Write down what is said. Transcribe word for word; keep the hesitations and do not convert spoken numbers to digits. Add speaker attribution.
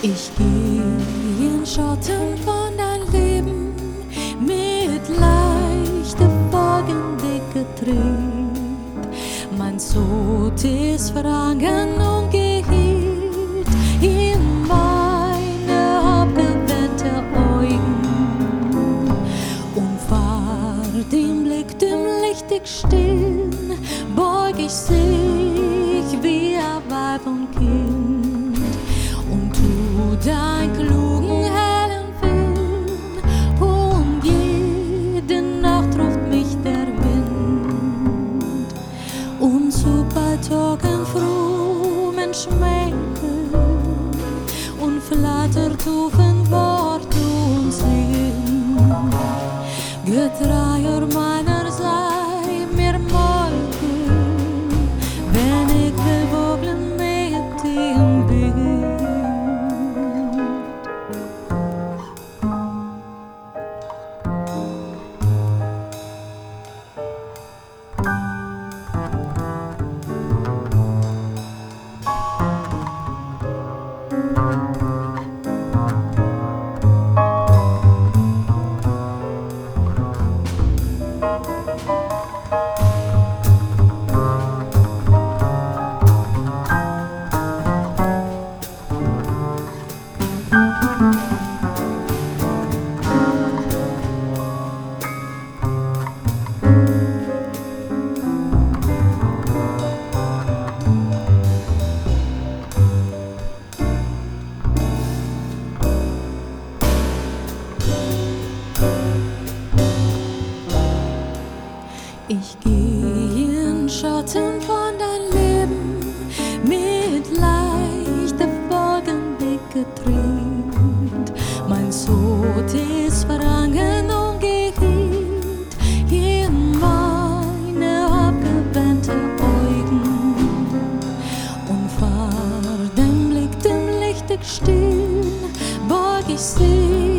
Speaker 1: Ich geh in Schatten von dein Leben mit leichter folgendicke Trieb. Mein Sod ist vergangen und gehielt in meine abgewandte Augen. Und vor dem Blick, dem lichtig stehen, beug ich sich wie ein Weib und Kind. Dein klugen, hellen Willen, und jede Nacht ruft mich der Wind. Und zu Baltogen frommen Schmecken und flattert auf ein Wort uns hin. Getreuer meiner sei mir morgen, wenn ich will wogeln mit ihm bin. Ich geh in Schatten von dein Leben mit leichter folgendicke Trieb. Mein Sod ist vergangen und gehielt in meine abgewandte Augen. Und vor dem Blick, dem lichtig stehen, beug ich sie